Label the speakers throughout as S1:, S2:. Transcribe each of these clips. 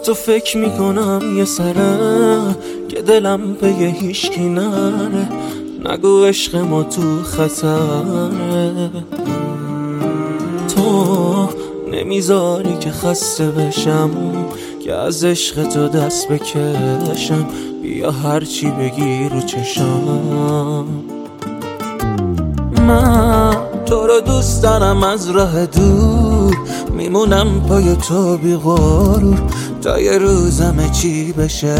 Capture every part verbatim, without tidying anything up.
S1: تو فکر میکنم یه سره که دلم به یه هیچکی نره. نگو عشق ما تو خطره. تو نمیذاری که خسته بشم، که از عشق تو دست بکشم. بیا هرچی بگی رو چشم. من تو رو دوست دارم از راه دور، میمونم پای تو بی غرور تا یه روزم چی بشه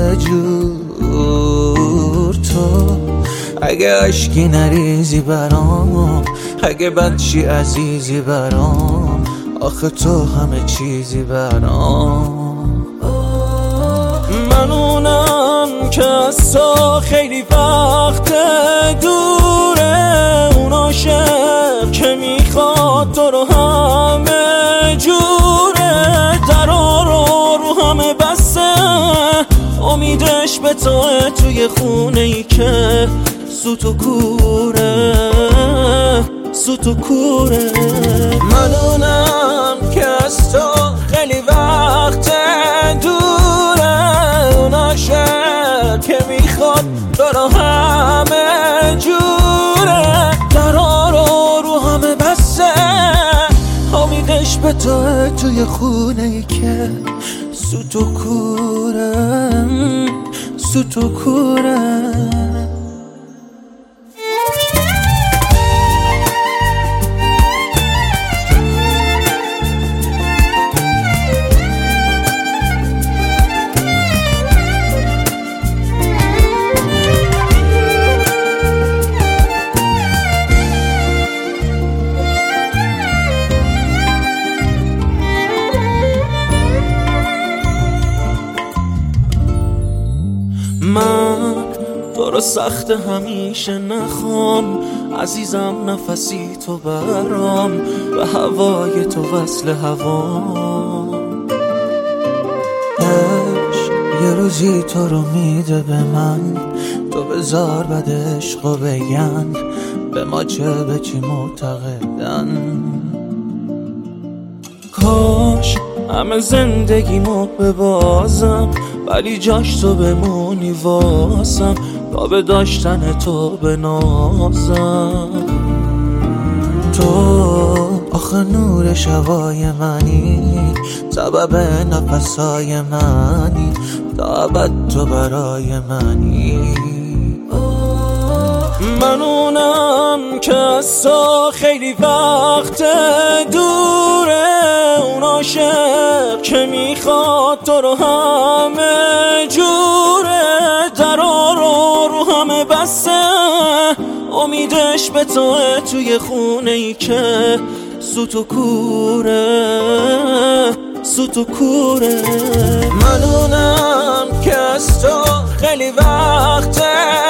S1: جور. تو اگه عشقی نریزی برام، اگه بدشی عزیزی برام، آخه تو همه چیزی برام. من اونم که از تو خیلی وقت دوره، اون عاشق که میخواد تو رو همه جوره. درا رو رو همه بسته، امیدش به توه توی خونه ای که سوت و کوره، سوت و کوره. من اونم که از تو خیلی وقت دوره، اون عاشق که میخواد تو رو همه جوره. درا رو رو همه بسته، امیدش به توه توی خونه ای که سوت و کوره، سوت و کوره. من تو رو سخت همیشه نخوام، عزیزم نفسی تو برام، به هوای تو وصل هوام. عشق یه روزی تو رو میده به من، تو بذار بعد عشقو بگن به ما چه به چی معتقدن. کاش همه زندگیمو ببازم، ولی جاش تو بمونی واسم، تا به داشتن تو بنازم. تو آخه نور شبای منی، سبب نفسای منی، تا ابد تو برای منی. من اونم که از تو خیلی وقت دوره، اون عاشق که میخواد تو رو همه جوره. درا رو رو همه بسته، امیدش به توه توی خونه ای که سوت و کوره، سوت و کوره. من اونم که از تو خیلی وقت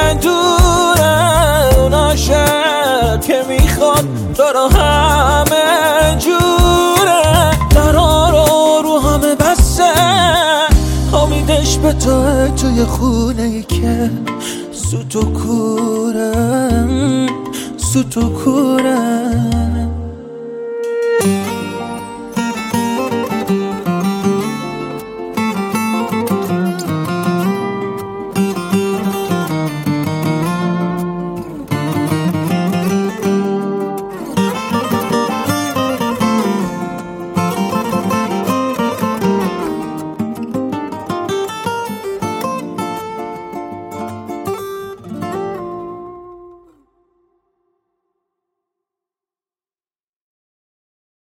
S1: دوره، اون عاشق که میخواد تو رو همه جوره. درا رو رو همه بسته، امیدش به توه توی خونه ای که سوت و کوره، سوت و کوره.